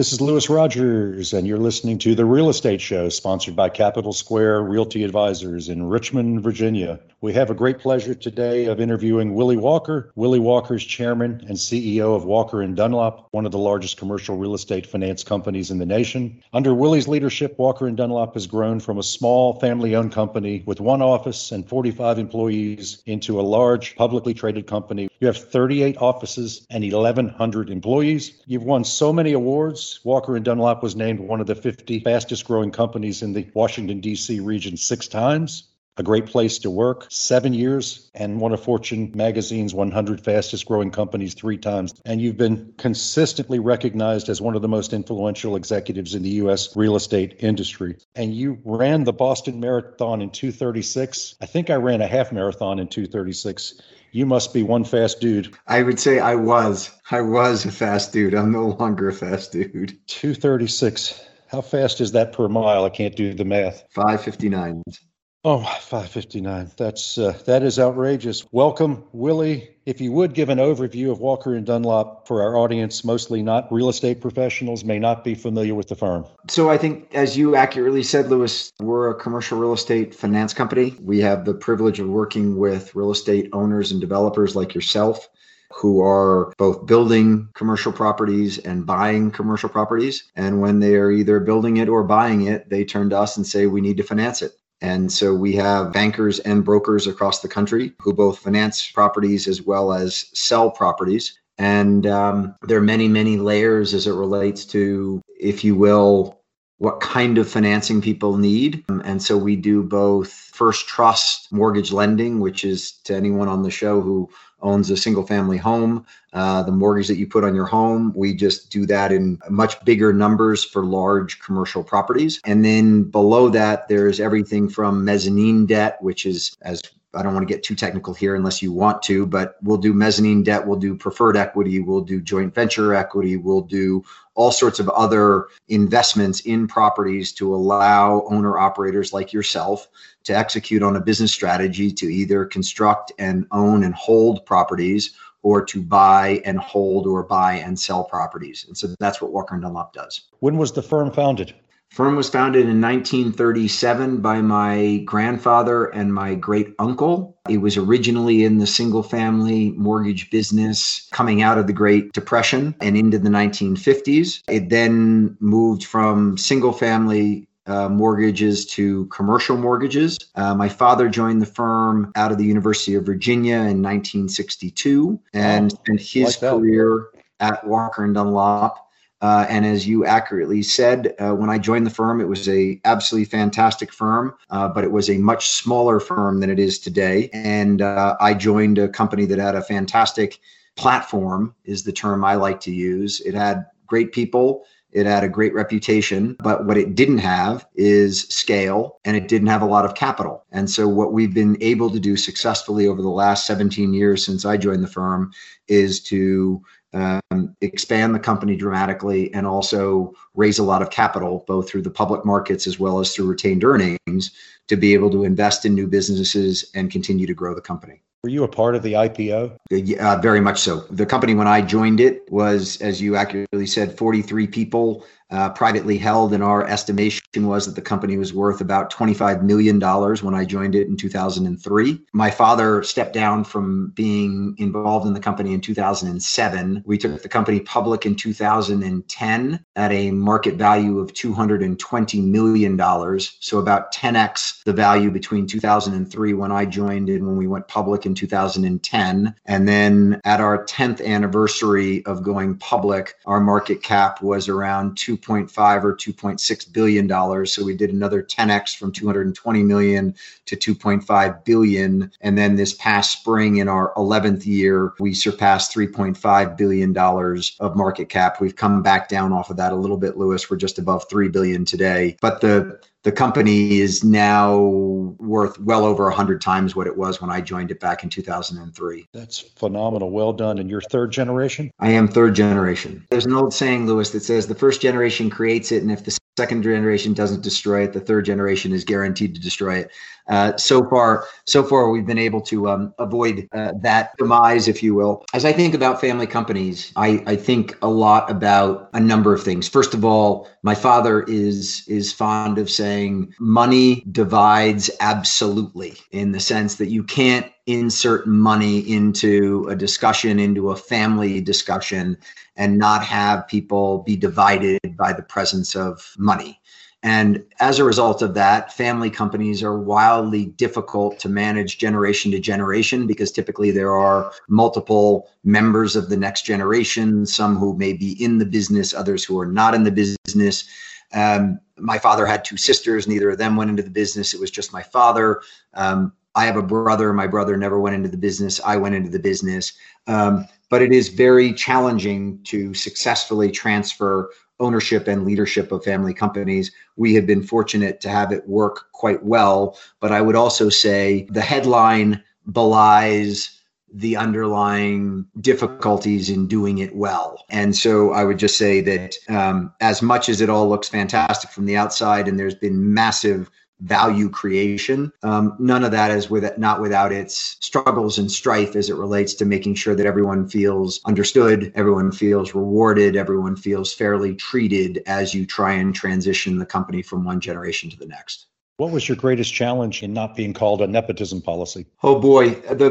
This is Lewis Rogers, and you're listening to The Real Estate Show, sponsored by Capital Square Realty Advisors in Richmond, Virginia. We have a great pleasure today of interviewing Willie Walker. Willie Walker's chairman and CEO of Walker & Dunlop, one of the largest commercial real estate finance companies in the nation. Under Willie's leadership, Walker & Dunlop has grown from a small family-owned company with one office and 45 employees into a large publicly traded company. You have 38 offices and 1,100 employees. You've won so many awards. Walker & Dunlop was named one of the 50 fastest growing companies in the Washington, D.C. region 6 times. A great place to work 7 years, and one of Fortune magazine's 100 fastest growing companies 3 times. And you've been consistently recognized as one of the most influential executives in the U.S. real estate industry. And you ran the Boston Marathon in 2:36. I think I ran a half marathon in 2:36. You must be one fast dude. I would say I was a fast dude. I'm no longer a fast dude. 2:36. How fast is that per mile? I can't do the math. 5:59. Oh, 5:59. That is outrageous. Welcome, Willie. If you would give an overview of Walker & Dunlop for our audience, mostly not real estate professionals, may not be familiar with the firm. So I think, as you accurately said, Lewis, we're a commercial real estate finance company. We have the privilege of working with real estate owners and developers like yourself, who are both building commercial properties and buying commercial properties. And when they are either building it or buying it, they turn to us and say, we need to finance it. And so we have bankers and brokers across the country who both finance properties as well as sell properties. And there are many, many layers as it relates to, if you will, what kind of financing people need. And so we do both first trust mortgage lending, which is to anyone on the show who owns a single family home, the mortgage that you put on your home. We just do that in much bigger numbers for large commercial properties. And then below that, there's everything from mezzanine debt, which is, as I don't want to get too technical here unless you want to, but we'll do mezzanine debt, we'll do preferred equity, we'll do joint venture equity, we'll do all sorts of other investments in properties to allow owner operators like yourself to execute on a business strategy to either construct and own and hold properties, or to buy and hold or buy and sell properties. And so that's what Walker & Dunlop does. When was the firm founded? Firm was founded in 1937 by my grandfather and my great uncle. It was originally in the single family mortgage business coming out of the Great Depression and into the 1950s. It then moved from single family mortgages to commercial mortgages. My father joined the firm out of the University of Virginia in 1962 and spent his career at Walker & Dunlop. And as you accurately said, when I joined the firm, it was a absolutely fantastic firm, but it was a much smaller firm than it is today. And I joined a company that had a fantastic platform, is the term I like to use. It had great people. It had a great reputation, but what it didn't have is scale, and it didn't have a lot of capital. And so what we've been able to do successfully over the last 17 years since I joined the firm is to expand the company dramatically and also raise a lot of capital, both through the public markets as well as through retained earnings, to be able to invest in new businesses and continue to grow the company. Were you a part of the IPO? Very much so. The company, when I joined it, was, as you accurately said, 43 people, privately held, and our estimation was that the company was worth about $25 million when I joined it in 2003. My father stepped down from being involved in the company in 2007. We took the company public in 2010 at a market value of $220 million, so about 10x the value between 2003 when I joined and when we went public in 2010. And then at our 10th anniversary of going public, our market cap was around 2.5 or $2.6 billion. So we did another 10x from 220 million to 2.5 billion. And then this past spring, in our 11th year, we surpassed $3.5 billion of market cap. We've come back down off of that a little bit, Lewis. We're just above 3 billion today. But the company is now worth well over 100 times what it was when I joined it back in 2003. That's phenomenal. Well done. And you're third generation? I am third generation. There's an old saying, Lewis, that says the first generation creates it, and if the second generation doesn't destroy it, the third generation is guaranteed to destroy it. So far, we've been able to avoid that demise, if you will. As I think about family companies, I think a lot about a number of things. First of all, my father is fond of saying money divides absolutely, in the sense that you can't insert money into a discussion, into a family discussion, and not have people be divided by the presence of money. And as a result of that, family companies are wildly difficult to manage generation to generation, because typically there are multiple members of the next generation, some who may be in the business, others who are not in the business. My father had two sisters. Neither of them went into the business. It was just my father. I have a brother. My brother never went into the business. I went into the business. But it is very challenging to successfully transfer ownership and leadership of family companies. We have been fortunate to have it work quite well, but I would also say the headline belies the underlying difficulties in doing it well. And so I would just say that as much as it all looks fantastic from the outside and there's been massive value creation, none of that is not without its struggles and strife as it relates to making sure that everyone feels understood, everyone feels rewarded, everyone feels fairly treated as you try and transition the company from one generation to the next. What was your greatest challenge in not being called a nepotism policy? Oh boy,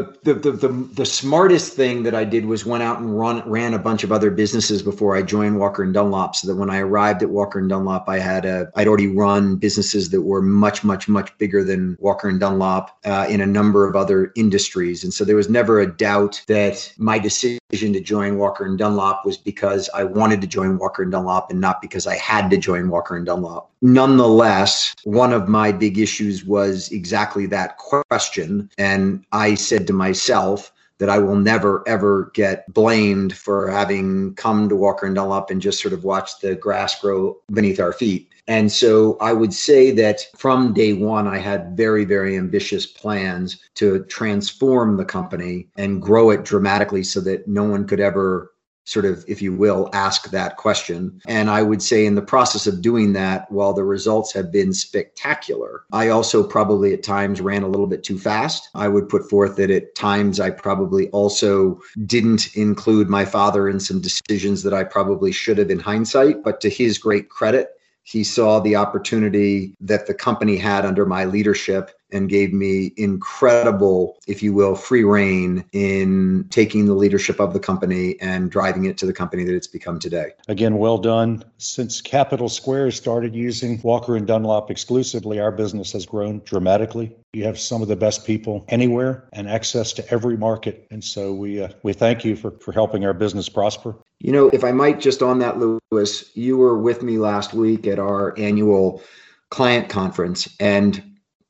the smartest thing that I did was went out and ran a bunch of other businesses before I joined Walker & Dunlop, so that when I arrived at Walker & Dunlop, I'd already run businesses that were much bigger than Walker & Dunlop in a number of other industries. And so there was never a doubt that my decision to join Walker & Dunlop was because I wanted to join Walker & Dunlop and not because I had to join Walker & Dunlop. Nonetheless, one of my big issues was exactly that question. And I said to myself that I will never, ever get blamed for having come to Walker & Dunlop and just sort of watched the grass grow beneath our feet. And so I would say that from day one, I had very, very ambitious plans to transform the company and grow it dramatically so that no one could ever sort of, if you will, ask that question. And I would say in the process of doing that, while the results have been spectacular, I also probably at times ran a little bit too fast. I would put forth that at times I probably also didn't include my father in some decisions that I probably should have in hindsight. But to his great credit, he saw the opportunity that the company had under my leadership and gave me incredible, if you will, free rein in taking the leadership of the company and driving it to the company that it's become today. Again, well done. Since Capital Square started using Walker & Dunlop exclusively, our business has grown dramatically. You have some of the best people anywhere and access to every market. And so we thank you for helping our business prosper. You know, if I might just on that, Louis, you were with me last week at our annual client conference. And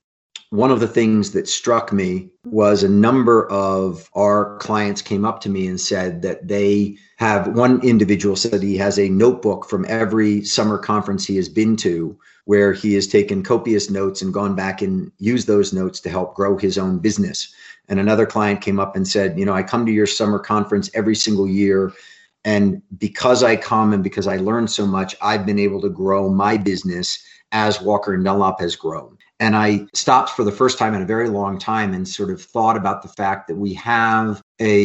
one of the things that struck me was a number of our clients came up to me and said that they have, one individual said he has a notebook from every summer conference he has been to, where he has taken copious notes and gone back and used those notes to help grow his own business. And another client came up and said, you know, I come to your summer conference every single year. And because I come and because I learn so much, I've been able to grow my business as Walker & Dunlop has grown. And I stopped for the first time in a very long time and sort of thought about the fact that we have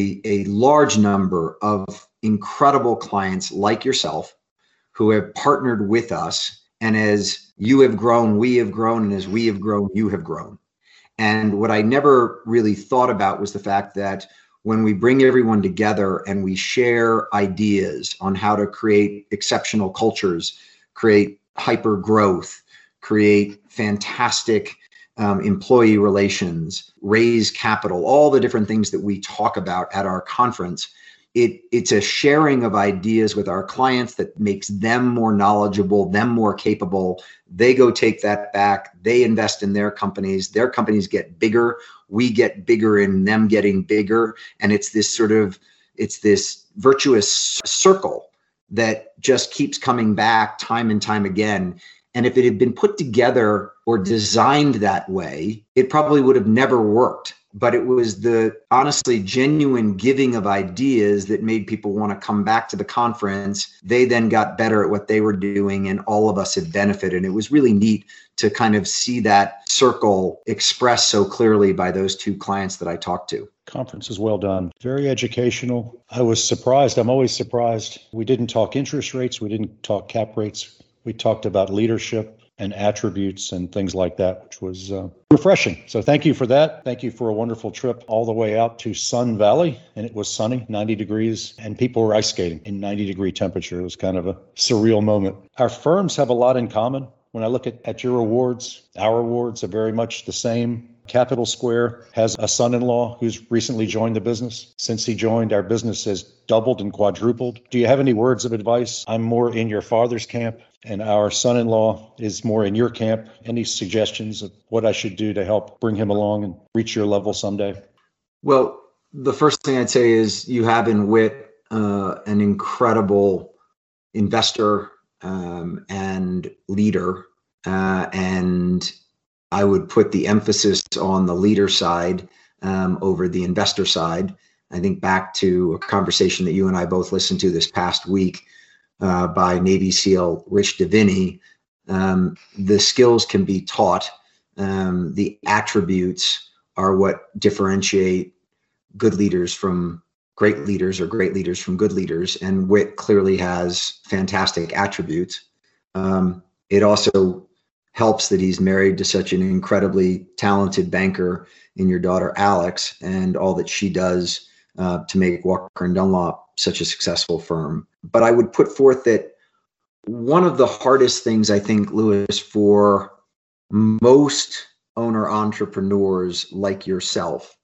a large number of incredible clients like yourself who have partnered with us. And as you have grown, we have grown. And as we have grown, you have grown. And what I never really thought about was the fact that when we bring everyone together and we share ideas on how to create exceptional cultures, create hyper growth, create fantastic employee relations, raise capital, all the different things that we talk about at our conference, it's a sharing of ideas with our clients that makes them more knowledgeable, them more capable. They go take that back. They invest in their companies get bigger. We get bigger in them getting bigger. And it's this virtuous circle that just keeps coming back time and time again. And if it had been put together or designed that way, it probably would have never worked. but it was the honestly genuine giving of ideas that made people want to come back to the conference. They then got better at what they were doing, and all of us had benefited. And it was really neat to kind of see that circle expressed so clearly by those two clients that I talked to. Conference is well done. Very educational. I was surprised. I'm always surprised. We didn't talk interest rates. We didn't talk cap rates. We talked about leadership and attributes and things like that, which was refreshing. So thank you for that. Thank you for a wonderful trip all the way out to Sun Valley. And it was sunny, 90 degrees, and people were ice skating in 90-degree temperature. It was kind of a surreal moment. Our firms have a lot in common. When I look at your awards, our awards are very much the same. Capital Square has a son-in-law who's recently joined the business. Since he joined, our business has doubled and quadrupled. Do you have any words of advice? I'm more in your father's camp, and our son-in-law is more in your camp. Any suggestions of what I should do to help bring him along and reach your level someday? Well, the first thing I'd say is you have in Whit an incredible investor and leader, and I would put the emphasis on the leader side over the investor side. I think back to a conversation that you and I both listened to this past week by Navy SEAL Rich Diviney. The skills can be taught. The attributes are what differentiate good leaders from great leaders, or great leaders from good leaders. And Whit clearly has fantastic attributes. It also helps that he's married to such an incredibly talented banker in your daughter, Alex, and all that she does to make Walker & Dunlop such a successful firm. But I would put forth that one of the hardest things, I think, Louis, for most owner entrepreneurs like yourself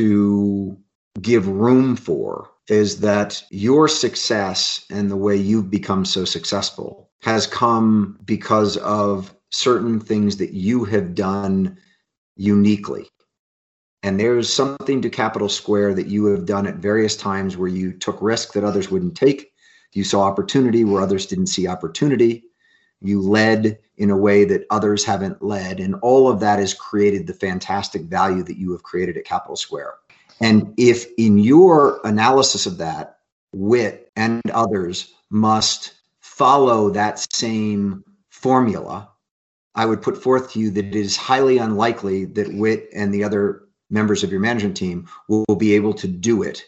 to give room for is that your success and the way you've become so successful has come because of certain things that you have done uniquely. And there's something to Capital Square that you have done at various times where you took risk that others wouldn't take. You saw opportunity where others didn't see opportunity. You led in a way that others haven't led. And all of that has created the fantastic value that you have created at Capital Square. And if in your analysis of that, Whit and others must follow that same formula, I would put forth to you that it is highly unlikely that Whit and the other members of your management team will be able to do it.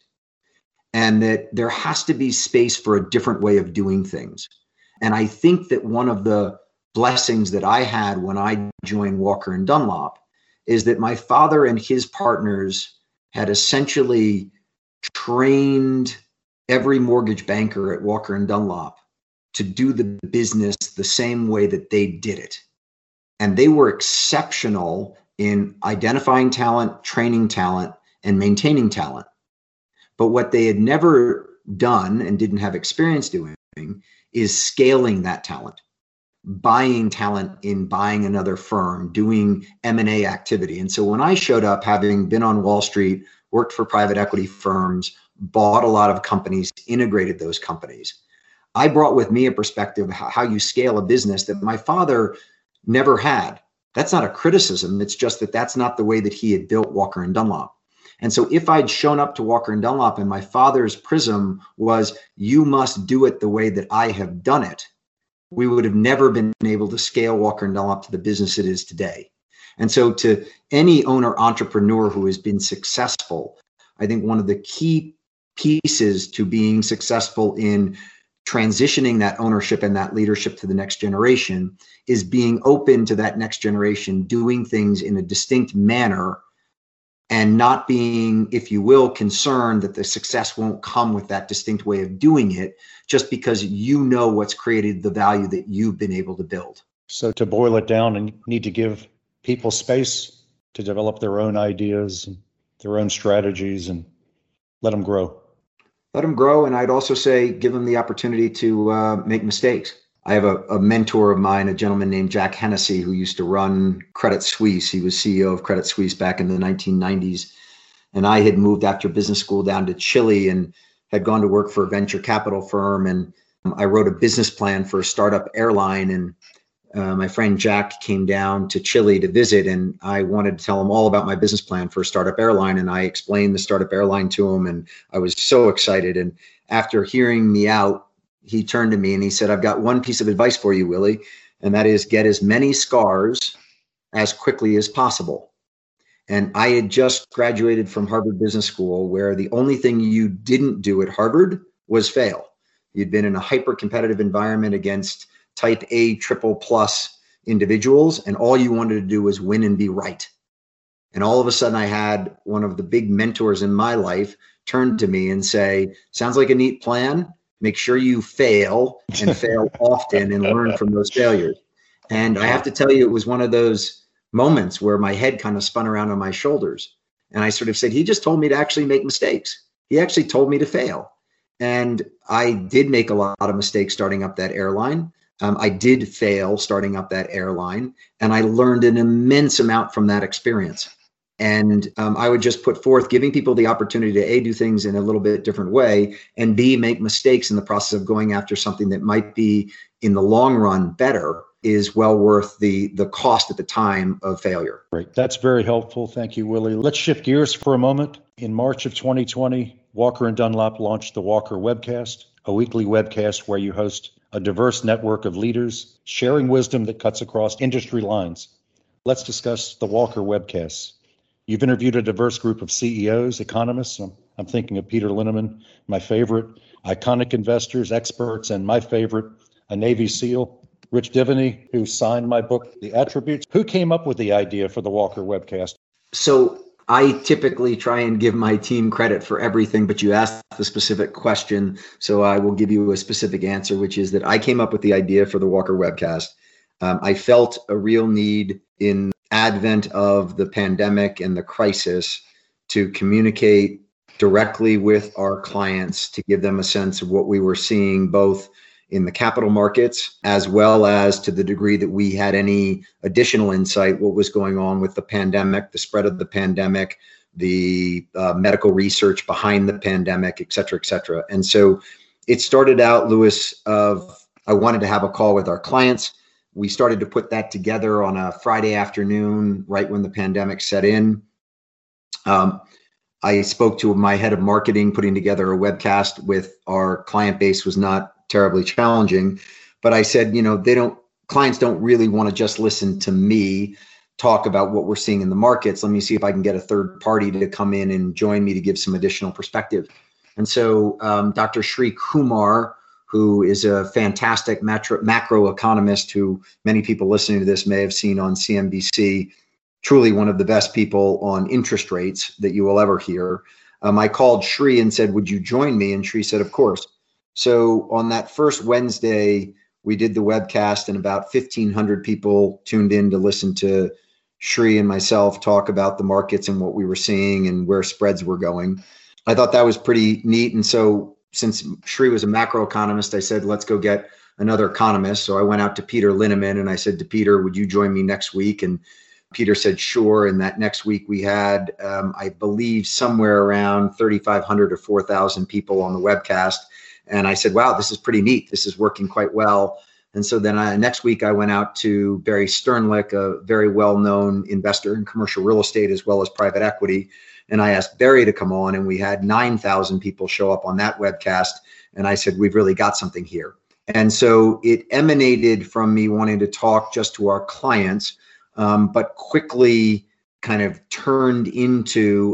And that there has to be space for a different way of doing things. And I think that one of the blessings that I had when I joined Walker & Dunlop is that my father and his partners had essentially trained every mortgage banker at Walker & Dunlop to do the business the same way that they did it. And they were exceptional in identifying talent, training talent, and maintaining talent. But what they had never done and didn't have experience doing is scaling that talent, buying talent in buying another firm, doing M&A activity. And so when I showed up, having been on Wall Street, worked for private equity firms, bought a lot of companies, integrated those companies, I brought with me a perspective of how you scale a business that my father never had. That's not a criticism. It's just that that's not the way that he had built Walker & Dunlop. And so if I'd shown up to Walker & Dunlop and my father's prism was, you must do it the way that I have done it, we would have never been able to scale Walker & Dunlop to the business it is today. And so to any owner entrepreneur who has been successful, I think one of the key pieces to being successful in transitioning that ownership and that leadership to the next generation is being open to that next generation doing things in a distinct manner and not being, if you will, concerned that the success won't come with that distinct way of doing it just because you know what's created the value that you've been able to build. So to boil it down, and you need to give people space to develop their own ideas, and their own strategies, and let them grow. Let them grow. And I'd also say, give them the opportunity to make mistakes. I have a mentor of mine, a gentleman named Jack Hennessy, who used to run Credit Suisse. He was CEO of Credit Suisse back in the 1990s. And I had moved after business school down to Chile and had gone to work for a venture capital firm. And I wrote a business plan for a startup airline. And my friend Jack came down to Chile to visit, and I wanted to tell him all about my business plan for a startup airline. And I explained the startup airline to him, and I was so excited. And after hearing me out, he turned to me and he said, "I've got one piece of advice for you, Willie, and that is get as many scars as quickly as possible." And I had just graduated from Harvard Business School, where the only thing you didn't do at Harvard was fail. You'd been in a hyper competitive environment against type A triple plus individuals, and all you wanted to do was win and be right. And all of a sudden I had one of the big mentors in my life turn to me and say, "Sounds like a neat plan. Make sure you fail and fail often and learn from those failures." And I have to tell you, it was one of those moments where my head kind of spun around on my shoulders. And I sort of said, he just told me to actually make mistakes. He actually told me to fail. And I did make a lot of mistakes starting up that airline. I did fail starting up that airline, and I learned an immense amount from that experience. And I would just put forth giving people the opportunity to A, do things in a little bit different way, and B, make mistakes in the process of going after something that might be in the long run better, is well worth the cost at the time of failure. Great. That's very helpful. Thank you, Willie. Let's shift gears for a moment. In March of 2020, Walker and Dunlop launched the Walker Webcast, a weekly webcast where you host a diverse network of leaders sharing wisdom that cuts across industry lines. Let's discuss the Walker Webcasts. You've interviewed a diverse group of CEOs, economists. I'm thinking of Peter Linneman, my favorite, iconic investors, experts, and my favorite, a Navy SEAL, Rich Divany, who signed my book, The Attributes. Who came up with the idea for the Walker Webcast? So I typically try and give my team credit for everything, but you asked the specific question, so I will give you a specific answer, which is that I came up with the idea for the Walker Webcast. I felt a real need in advent of the pandemic and the crisis to communicate directly with our clients, to give them a sense of what we were seeing both in the capital markets, as well as, to the degree that we had any additional insight, what was going on with the pandemic, the spread of the pandemic, the medical research behind the pandemic, et cetera, et cetera. And so it started out, Louis, I wanted to have a call with our clients. We started to put that together on a Friday afternoon, right when the pandemic set in. I spoke to my head of marketing. Putting together a webcast with our client base was not terribly challenging, but I said, clients don't really want to just listen to me talk about what we're seeing in the markets. Let me see if I can get a third party to come in and join me to give some additional perspective. And so Dr. Sri Kumar, who is a fantastic macroeconomist who many people listening to this may have seen on CNBC, truly one of the best people on interest rates that you will ever hear. I called Sri and said, "Would you join me?" And Sri said, "Of course." So on that first Wednesday, we did the webcast, and about 1,500 people tuned in to listen to Sri and myself talk about the markets and what we were seeing and where spreads were going. I thought that was pretty neat. And so since Sri was a macroeconomist, I said, let's go get another economist. So I went out to Peter Linneman and I said to Peter, "Would you join me next week?" And Peter said, "Sure." And that next week we had, I believe, somewhere around 3,500 or 4,000 people on the webcast. And I said, "Wow, this is pretty neat. This is working quite well." And so then next week I went out to Barry Sternlicht, a very well-known investor in commercial real estate as well as private equity. And I asked Barry to come on, and we had 9,000 people show up on that webcast. And I said, "We've really got something here." And so it emanated from me wanting to talk just to our clients, but quickly kind of turned into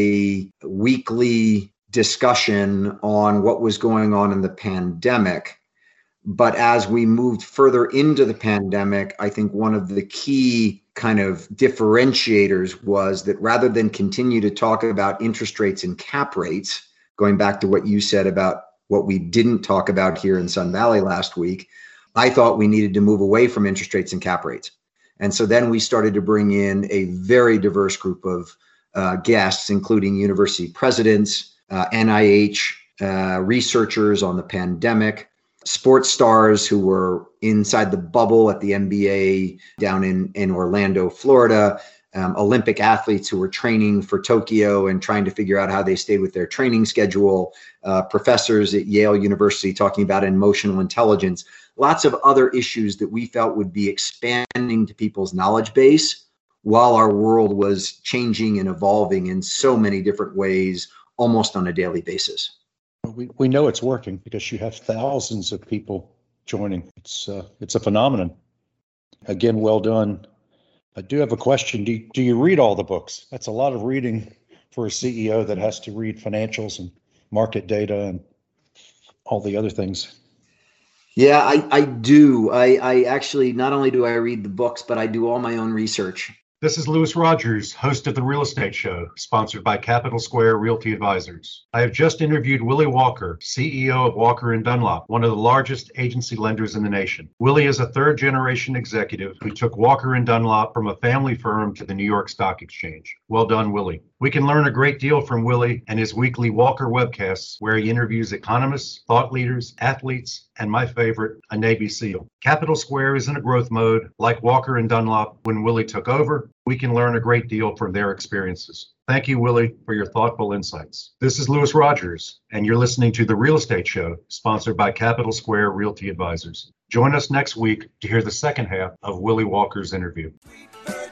a weekly discussion on what was going on in the pandemic. But as we moved further into the pandemic, I think one of the key kind of differentiators was that rather than continue to talk about interest rates and cap rates, going back to what you said about what we didn't talk about here in Sun Valley last week, I thought we needed to move away from interest rates and cap rates. And so then we started to bring in a very diverse group of guests, including university presidents, NIH researchers on the pandemic, sports stars who were inside the bubble at the NBA down in Orlando, Florida, Olympic athletes who were training for Tokyo and trying to figure out how they stayed with their training schedule, professors at Yale University talking about emotional intelligence, lots of other issues that we felt would be expanding to people's knowledge base while our world was changing and evolving in so many different ways, almost on a daily basis. We know it's working because you have thousands of people joining. It's a phenomenon. Again, well done. I do have a question. Do you read all the books? That's a lot of reading for a CEO that has to read financials and market data and all the other things. Yeah, I do. I actually, not only do I read the books, but I do all my own research. This is Louis Rogers, host of The Real Estate Show, sponsored by Capital Square Realty Advisors. I have just interviewed Willie Walker, CEO of Walker & Dunlop, one of the largest agency lenders in the nation. Willie is a third-generation executive who took Walker & Dunlop from a family firm to the New York Stock Exchange. Well done, Willie. We can learn a great deal from Willie and his weekly Walker webcasts, where he interviews economists, thought leaders, athletes, and my favorite, a Navy SEAL. Capital Square is in a growth mode, like Walker & Dunlop when Willie took over. We can learn a great deal from their experiences. Thank you, Willie, for your thoughtful insights. This is Louis Rogers, and you're listening to The Real Estate Show, sponsored by Capital Square Realty Advisors. Join us next week to hear the second half of Willie Walker's interview.